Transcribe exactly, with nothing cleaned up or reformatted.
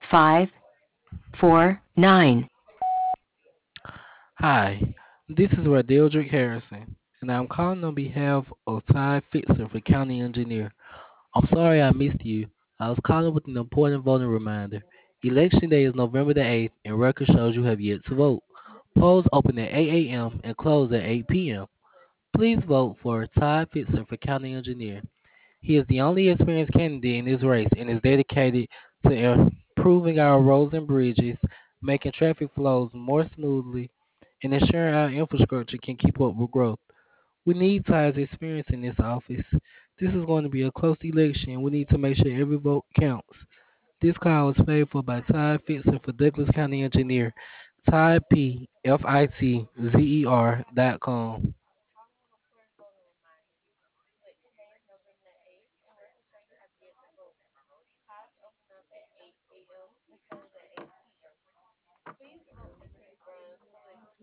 five, four, nine. Hi, this is Radildrick Harrison, and I'm calling on behalf of Ty Fixer for County Engineer. I'm sorry I missed you. I was calling with an important voting reminder. Election day is November the eighth, and record shows you have yet to vote. Polls open at eight a m and close at eight p m. Please vote for Ty Fixer for County Engineer. He is the only experienced candidate in this race and is dedicated to improving our roads and bridges, making traffic flows more smoothly, and ensuring our infrastructure can keep up with growth. We need Ty's experience in this office. This is going to be a close election. We need to make sure every vote counts. This call was paid for by Ty Fitzer for Douglas County Engineer, Ty P F I T Z E R dot com.